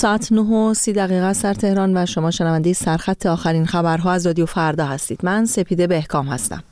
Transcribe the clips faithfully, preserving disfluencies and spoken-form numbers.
ساعت نه و سی دقیقه است در تهران و شما شنونده سرخط آخرین خبرها از رادیو فردا هستید. من سپیده بهکام هستم.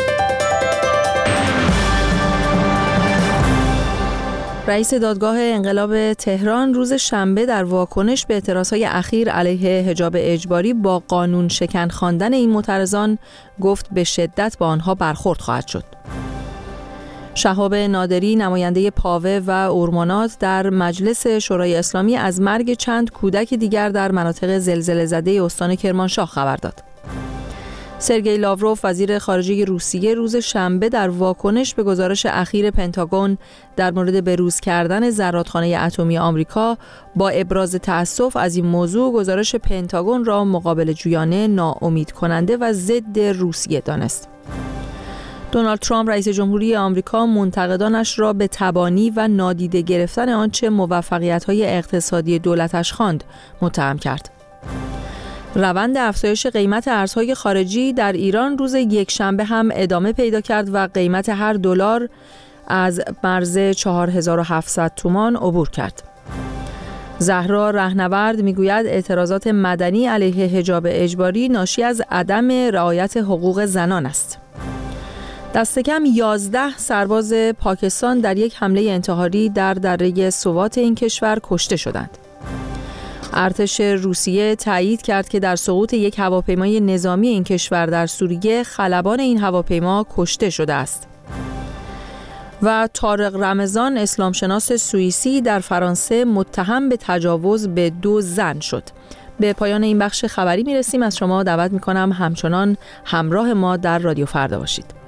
رئیس دادگاه انقلاب تهران روز شنبه در واکنش به اعتراضهای اخیر علیه حجاب اجباری با قانون شکن خواندن این معترضان گفت به شدت با آنها برخورد خواهد شد. شهاب نادری نماینده پاوه و اورمانات در مجلس شورای اسلامی از مرگ چند کودک دیگر در مناطق زلزله زده استان کرمانشاه خبر داد. سرگئی لاوروف وزیر خارجه روسیه روز شنبه در واکنش به گزارش اخیر پنتاگون در مورد بروز کردن زرادخانه اتمی آمریکا با ابراز تأسف از این موضوع گزارش پنتاگون را مقابل جویانه، ناامید کننده و ضد روسیه دانست. دونالد ترامپ رئیس جمهوری آمریکا منتقدانش را به تبانی و نادیده گرفتن آنچه موفقیت‌های اقتصادی دولتش خواند متهم کرد. روند افزایش قیمت ارزهای خارجی در ایران روز یکشنبه هم ادامه پیدا کرد و قیمت هر دلار از مرز چهار هزار و هفتصد تومان عبور کرد. زهرا رهنورد میگوید اعتراضات مدنی علیه حجاب اجباری ناشی از عدم رعایت حقوق زنان است. دست کم یازده سرباز پاکستان در یک حمله انتحاری در دره سوات این کشور کشته شدند. ارتش روسیه تایید کرد که در سقوط یک هواپیمای نظامی این کشور در سوریه خلبان این هواپیما کشته شده است. و طارق رمضان اسلامشناس سوئیسی در فرانسه متهم به تجاوز به دو زن شد. به پایان این بخش خبری میرسیم. از شما دعوت میکنم همچنان همراه ما در رادیو فردا باشید.